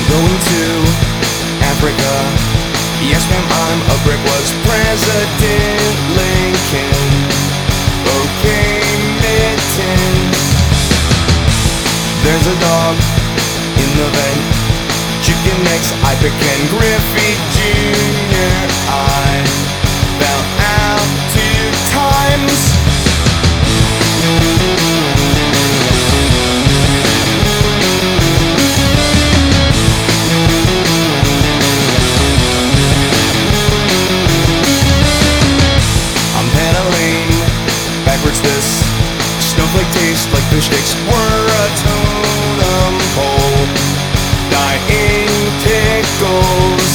going to Africa. Yes ma'am, I'm a brick. Was President Lincoln okay, mittens? There's a dog in the vent, chicken necks, I pick Ken Griffey Jr. I fell out 2 times. I'm pedaling backwards, this snowflake tastes like fish sticks were a totem pole. Dying tickles.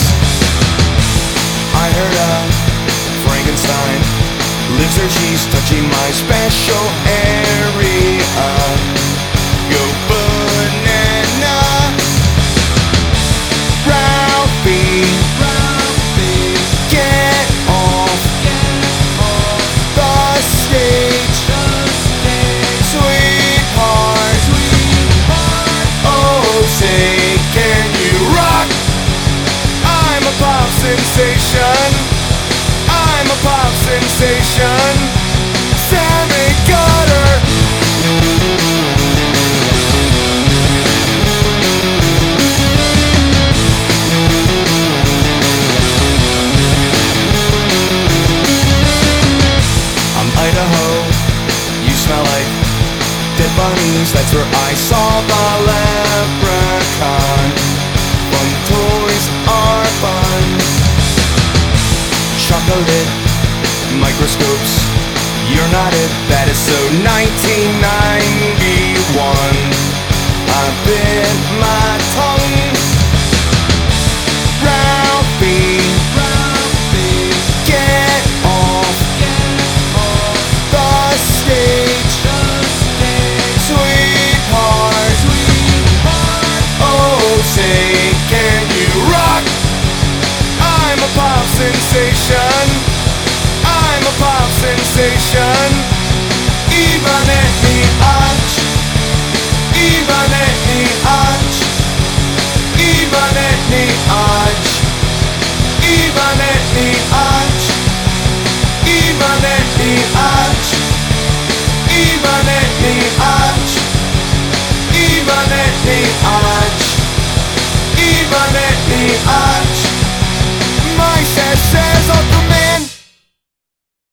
I heard a Frankenstein lives her cheese touching my special area. Go banana. Ralphie, get off the stage. Sweetheart, oh say can you rock? I'm a pop sensation. I'm a pop sensation. Sammy Gutter. I'm Idaho. You smell like dead bunnies. That's where I saw the leprechaun. Fun toys are fun. Chocolate microscopes, you're not it. That is so 1991. I bit my tongue. Ralphie, get off the stage. Sweetheart, oh say can you rock? I'm a pop sensation. I'm a pop sensation.